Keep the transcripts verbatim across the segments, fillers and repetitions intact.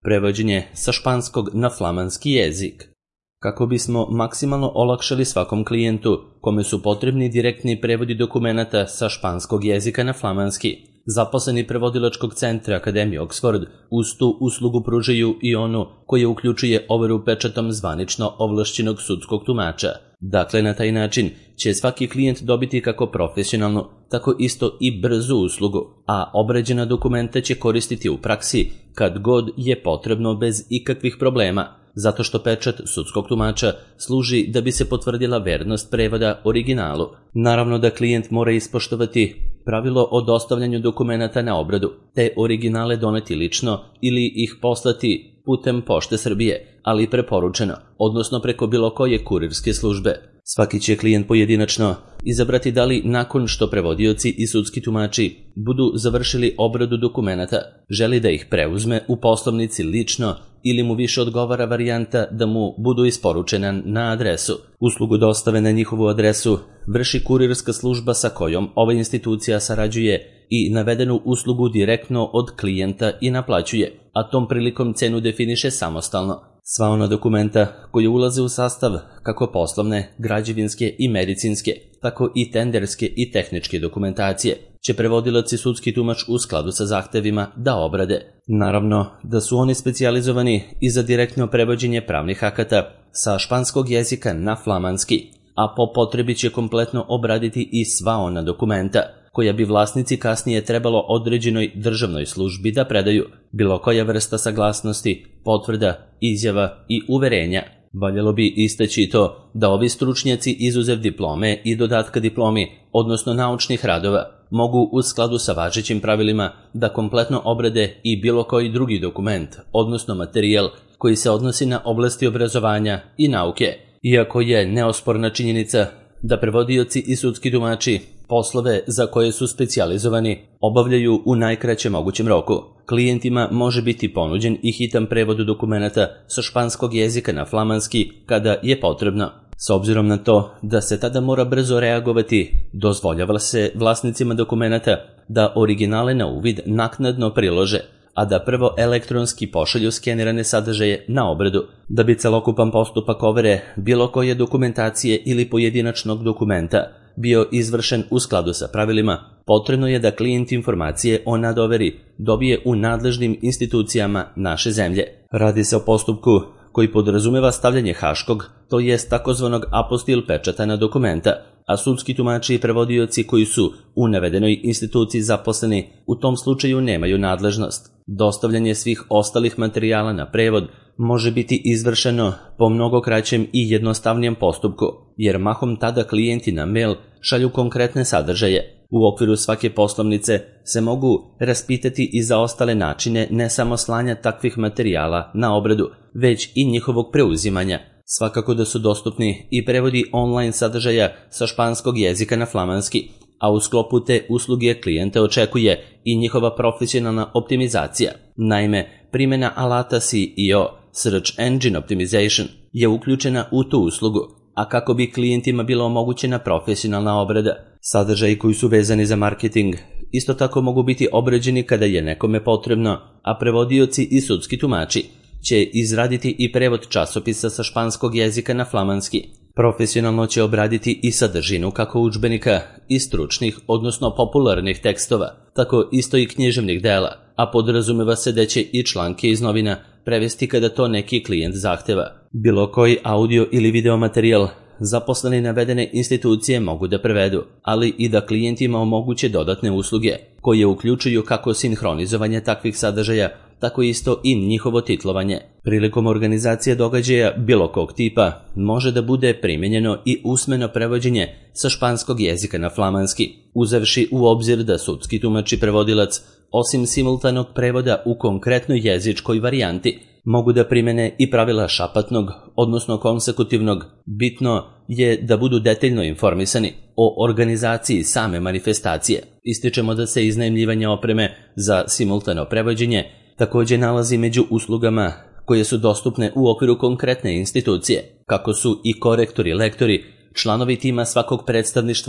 prevođenje sa španskog na flamanski jezik. Kako bismo maksimalno olakšali svakom klijentu kome su potrebni direktni prevodi dokumenata sa španskog jezika na flamanski, zaposleni prevodilačkog centra Akademije Oxford uz tu uslugu pružaju i onu koja uključuje overu pečatom zvanično ovlašćenog sudskog tumača. Dakle, na taj način će svaki klijent dobiti kako profesionalnu, tako isto i brzu uslugu, a obrađena dokumenta će koristiti u praksi kad god je potrebno bez ikakvih problema, zato što pečat sudskog tumača služi da bi se potvrdila vernost prevoda originalu. Naravno da klijent mora ispoštovati pravilo o dostavljanju dokumenata na obradu, te originale doneti lično ili ih poslati putem Pošte Srbije, ali preporučeno, odnosno preko bilo koje kurirske službe. Svaki će klijent pojedinačno izabrati da li nakon što prevodioci i sudski tumači budu završili obradu dokumenata, želi da ih preuzme u poslovnici lično ili mu više odgovara varijanta da mu budu isporučena na adresu. Uslugu dostave na njihovu adresu vrši kurirska služba sa kojom ova institucija sarađuje i navedenu uslugu direktno od klijenta i naplaćuje, a tom prilikom cenu definiše samostalno. Sva ona dokumenta koje ulaze u sastav kako poslovne, građevinske i medicinske, tako i tenderske i tehničke dokumentacije će prevodilac i sudski tumač u skladu sa zahtevima da obrade. Naravno da su oni specijalizovani i za direktno prevođenje pravnih akata sa španskog jezika na flamanski, a po potrebi će kompletno obraditi i sva ona dokumenta koja bi vlasnici kasnije trebalo određenoj državnoj službi da predaju, bilo koja vrsta saglasnosti, potvrda, izjava i uverenja. Valjalo bi istaći to da ovi stručnjaci izuzev diplome i dodatka diplomi, odnosno naučnih radova, mogu u skladu sa važećim pravilima da kompletno obrade i bilo koji drugi dokument, odnosno materijal koji se odnosi na oblasti obrazovanja i nauke. Iako je neosporna činjenica da prevodioci i sudski tumači poslove za koje su specijalizovani obavljaju u najkraćem mogućem roku, klijentima može biti ponuđen i hitan prevod dokumenata sa španskog jezika na flamanski kada je potrebno. S obzirom na to da se tada mora brzo reagovati, dozvoljava se vlasnicima dokumenata da originale na uvid naknadno prilože, a da prvo elektronski pošalju skenirane sadržaje na obradu. Da bi celokupan postupak overe bilo koje dokumentacije ili pojedinačnog dokumenta bio izvršen u skladu sa pravilima, potrebno je da klijent informacije o nadoveri dobije u nadležnim institucijama naše zemlje. Radi se o postupku koji podrazumeva stavljanje haškog, to jest takozvanog apostil pečata na dokumenta, a sudski tumači i prevodioci koji su u navedenoj instituciji zaposleni u tom slučaju nemaju nadležnost. Dostavljanje svih ostalih materijala na prevod može biti izvršeno po mnogo kraćem i jednostavnijem postupku, jer mahom tada klijenti na mail šalju konkretne sadržaje. U okviru svake poslovnice se mogu raspitati i za ostale načine ne samo slanja takvih materijala na obradu, već i njihovog preuzimanja. Svakako da su dostupni i prevodi online sadržaja sa španskog jezika na flamanski, a u sklopu te usluge klijente očekuje i njihova profesionalna optimizacija. Naime, primjena alata S E O, Search Engine Optimization, je uključena u tu uslugu, a kako bi klijentima bila omogućena profesionalna obrada. Sadržaji koji su vezani za marketing isto tako mogu biti obrađeni kada je nekome potrebno, a prevodioci i sudski tumači će izraditi i prevod časopisa sa španskog jezika na flamanski. Profesionalno će obraditi i sadržinu kako udžbenika i stručnih, odnosno popularnih tekstova, tako isto i književnih dela, a podrazumeva se da će i članke iz novina prevesti kada to neki klijent zahteva. Bilo koji audio ili video materijal zaposleni navedene institucije mogu da prevedu, ali i da klijentima omoguće dodatne usluge, koje uključuju kako sinhronizovanje takvih sadržaja, tako isto i njihovo titlovanje. Prilikom organizacije događaja bilo kog tipa može da bude primijenjeno i usmeno prevođenje sa španskog jezika na flamanski, uzevši u obzir da sudski tumač i prevodilac, osim simultanog prevoda u konkretnoj jezičkoj varijanti, mogu da primene i pravila šapatnog, odnosno konsekutivnog. Bitno je da budu detaljno informisani o organizaciji same manifestacije. Ističemo da se iznajmljivanje opreme za simultano prevođenje također nalazi među uslugama koje su dostupne u okviru konkretne institucije, kako su i korektori, lektori, članovi tima svakog predstavništva,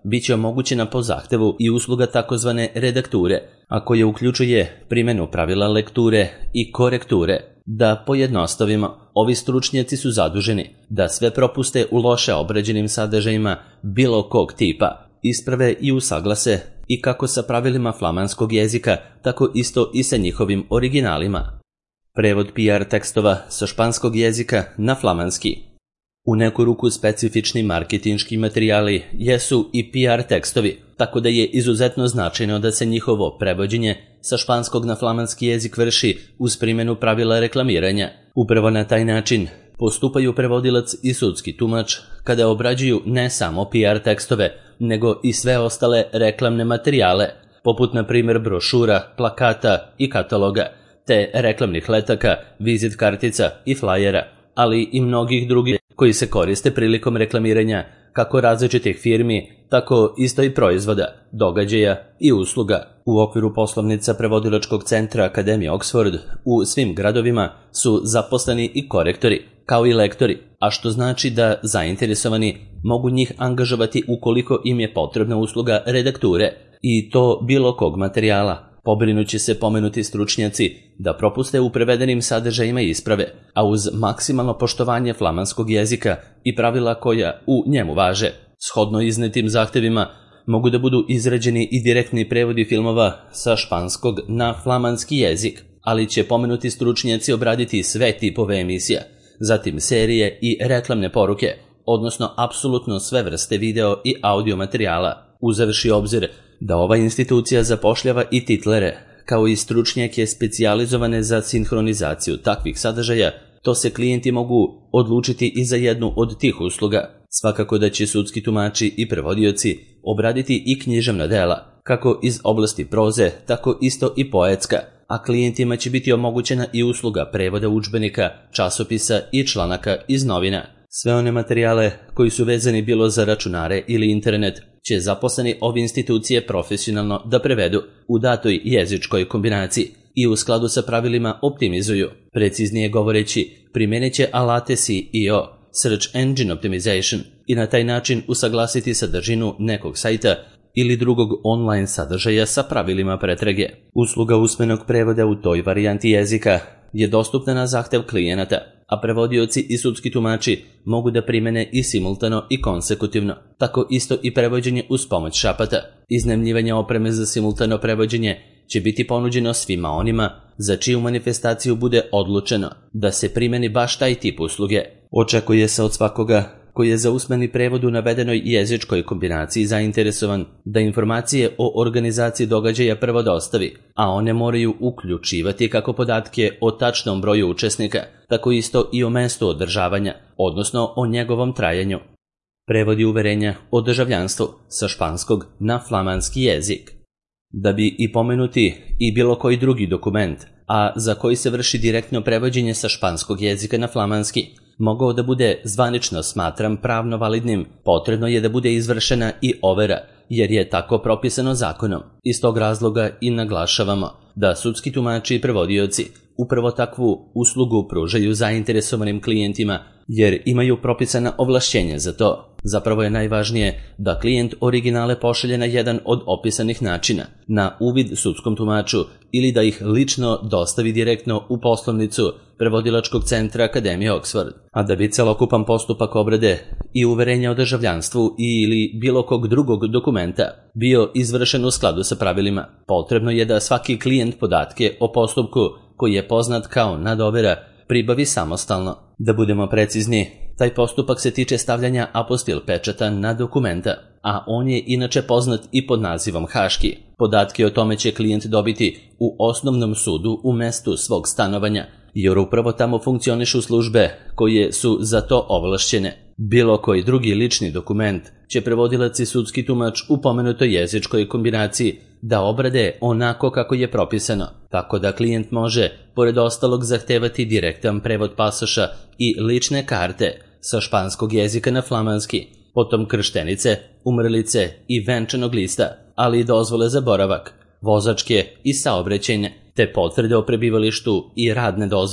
bit će omogućena po zahtevu i usluga takozvane redakture, a koja uključuje primjenu pravila lekture i korekture. Da pojednostavimo, ovi stručnjaci su zaduženi da sve propuste u loše obrađenim sadržajima bilo kog tipa isprave i usaglase i kako sa pravilima flamanskog jezika, tako isto i sa njihovim originalima. Prevod P R tekstova sa španskog jezika na flamanski. U neku ruku specifični marketinški materijali jesu i P R tekstovi, tako da je izuzetno značajno da se njihovo prevođenje sa španskog na flamanski jezik vrši uz primjenu pravila reklamiranja. Upravo na taj način postupaju prevodilac i sudski tumač kada obrađuju ne samo P R tekstove, nego i sve ostale reklamne materijale, poput na primjer brošura, plakata i kataloga, te reklamnih letaka, vizit kartica i flajera, ali i mnogih drugih koji se koriste prilikom reklamiranja kako različitih firmi, tako isto i proizvoda, događaja i usluga. U okviru poslovnica prevodilačkog centra Akademije Oxford u svim gradovima su zaposleni i korektori, kao i lektori, a što znači da zainteresovani mogu njih angažovati ukoliko im je potrebna usluga redakture, i to bilo kog materijala. Pobrinuće se pomenuti stručnjaci da propuste u prevedenim sadržajima isprave, a uz maksimalno poštovanje flamanskog jezika i pravila koja u njemu važe. Shodno iznetim zahtevima mogu da budu izrađeni i direktni prevodi filmova sa španskog na flamanski jezik, ali će pomenuti stručnjaci obraditi sve tipove emisija, zatim serije i reklamne poruke, odnosno apsolutno sve vrste video i audio materijala, uzevši obzir da ova institucija zapošljava i titlere, kao i stručnjake specijalizovane za sinhronizaciju takvih sadržaja. To se klijenti mogu odlučiti i za jednu od tih usluga. Svakako da će sudski tumači i prevodioci obraditi i književna dela, kako iz oblasti proze, tako isto i poetska, a klijentima će biti omogućena i usluga prevoda udžbenika, časopisa i članaka iz novina. Sve one materijale koji su vezani bilo za računare ili internet će zaposleni ove institucije profesionalno da prevedu u datoj jezičkoj kombinaciji i u skladu sa pravilima optimizuju. Preciznije govoreći, primjenit će alate S E O, Search Engine Optimization, i na taj način usaglasiti sadržinu nekog sajta ili drugog online sadržaja sa pravilima pretrage. Usluga usmenog prevoda u toj varijanti jezika je dostupna na zahtev klijenata, a prevodioci i sudski tumači mogu da primene i simultano i konsekutivno, tako isto i prevođenje uz pomoć šapata. Iznajmljivanje opreme za simultano prevođenje će biti ponuđeno svima onima za čiju manifestaciju bude odlučeno da se primeni baš taj tip usluge. Očekuje se od svakoga koji je za usmeni prevod u navedenoj jezičkoj kombinaciji zainteresovan da informacije o organizaciji događaja prvo dostavi, a one moraju uključivati kako podatke o tačnom broju učesnika, tako isto i o mestu održavanja, odnosno o njegovom trajanju. Prevodi uverenja o državljanstvu sa španskog na flamanski jezik. Da bi i pomenuti i bilo koji drugi dokument, a za koji se vrši direktno prevođenje sa španskog jezika na flamanski, mogao da bude zvanično smatram pravno validnim, potrebno je da bude izvršena i overa, jer je tako propisano zakonom. Iz tog razloga i naglašavamo da sudski tumači i prevodioci upravo takvu uslugu pružaju zainteresovanim klijentima, jer imaju propisana ovlašćenja za to. Zapravo je najvažnije da klijent originale pošalje na jedan od opisanih načina, na uvid sudskom tumaču, ili da ih lično dostavi direktno u poslovnicu prevodilačkog centra Akademije Oxford. A da bi celokupan postupak obrade i uverenja o državljanstvu ili bilo kog drugog dokumenta bio izvršen u skladu sa pravilima, potrebno je da svaki klijent podatke o postupku koji je poznat kao nadovera pribavi samostalno. Da budemo precizni, taj postupak se tiče stavljanja apostil pečata na dokumenta, a on je inače poznat i pod nazivom haški. Podatke o tome će klijent dobiti u osnovnom sudu u mestu svog stanovanja, jer upravo tamo funkcionišu službe koje su za to ovlašćene. Bilo koji drugi lični dokument će prevodilac i sudski tumač u pomenutoj jezičkoj kombinaciji da obrade onako kako je propisano, tako da klijent može, pored ostalog, zahtevati direktan prevod pasoša i lične karte sa španskog jezika na flamanski, potom krštenice, umrlice i venčanog lista, ali i dozvole za boravak, vozačke i saobraćajne, te potvrde o prebivalištu i radne dozvole.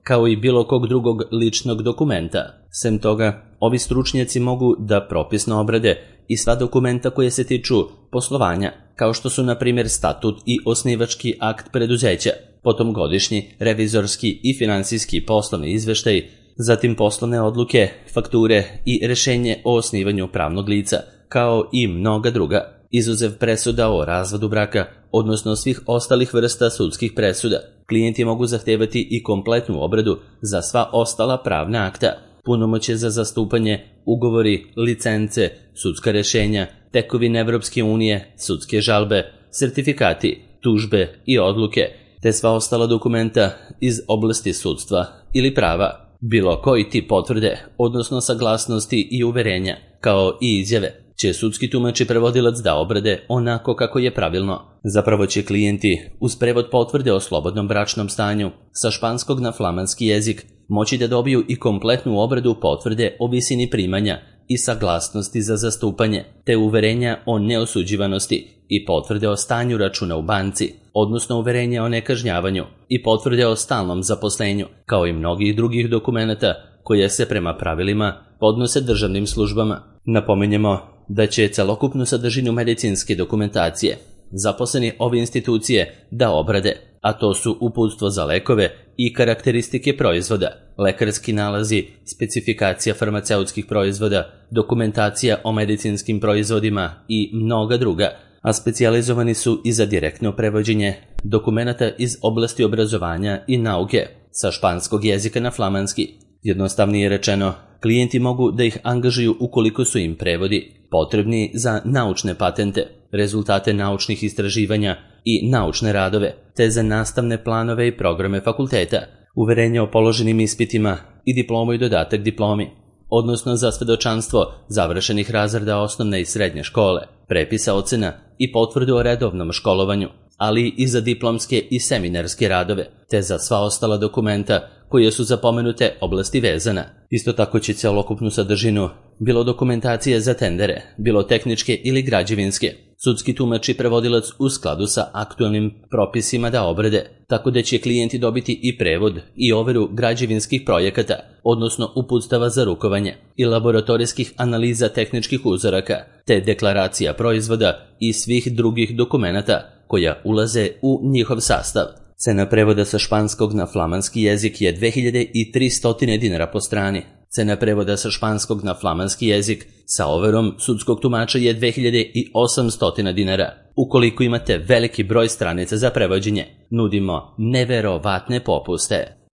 kao i bilo kog drugog ličnog dokumenta. Sem toga, ovi stručnjaci mogu da propisno obrade i sva dokumenta koje se tiču poslovanja, kao što su na primjer statut i osnivački akt preduzeća, potom godišnji, revizorski i finansijski poslovni izveštaj, zatim poslovne odluke, fakture i rešenje o osnivanju pravnog lica, kao i mnoga druga, izuzev presuda o razvodu braka, odnosno svih ostalih vrsta sudskih presuda. Klijenti mogu zahtevati i kompletnu obradu za sva ostala pravna akta, punomoćje za zastupanje, ugovori, licence, sudska rešenja, tekovine Evropske unije, sudske žalbe, sertifikati, tužbe i odluke, te sva ostala dokumenta iz oblasti sudstva ili prava, bilo koji tip potvrde, odnosno saglasnosti i uverenja, kao i izjave, će sudski tumač i prevodilac da obrade onako kako je pravilno. Zapravo će klijenti, uz prevod potvrde o slobodnom bračnom stanju, sa španskog na flamanski jezik, moći da dobiju i kompletnu obradu potvrde o visini primanja i saglasnosti za zastupanje, te uverenja o neosuđivanosti i potvrde o stanju računa u banci, odnosno uverenje o nekažnjavanju i potvrde o stalnom zaposlenju, kao i mnogih drugih dokumenata koje se prema pravilima podnose državnim službama. Napominjemo da će celokupnu sadržinu medicinske dokumentacije zaposleni ove institucije da obrade, a to su uputstvo za lekove i karakteristike proizvoda, lekarski nalazi, specifikacija farmaceutskih proizvoda, dokumentacija o medicinskim proizvodima i mnoga druga, a specijalizovani su i za direktno prevođenje dokumenata iz oblasti obrazovanja i nauke sa španskog jezika na flamanski. Jednostavnije rečeno, klijenti mogu da ih angažuju ukoliko su im prevodi potrebni za naučne patente, rezultate naučnih istraživanja i naučne radove, te za nastavne planove i programe fakulteta, uverenje o položenim ispitima i diplomu i dodatak diplomi, odnosno za svedočanstvo završenih razreda osnovne i srednje škole, prepisa ocena i potvrdu o redovnom školovanju, ali i za diplomske i seminarske radove, te za sva ostala dokumenta koje su za pomenute oblasti vezana. Isto tako će celokupnu sadržinu, bilo dokumentacije za tendere, bilo tehničke ili građevinske, sudski tumač i prevodilac u skladu sa aktualnim propisima da obrade, tako da će klijenti dobiti i prevod i overu građevinskih projekata, odnosno uputstava za rukovanje i laboratorijskih analiza tehničkih uzoraka, te deklaracija proizvoda i svih drugih dokumenata koja ulaze u njihov sastav. Cena prevoda sa španskog na flamanski jezik je dve hiljade tristo dinara po strani. Cena prevoda sa španskog na flamanski jezik sa overom sudskog tumača je dve hiljade osamsto dinara. Ukoliko imate veliki broj stranica za prevođenje, nudimo neverovatne popuste.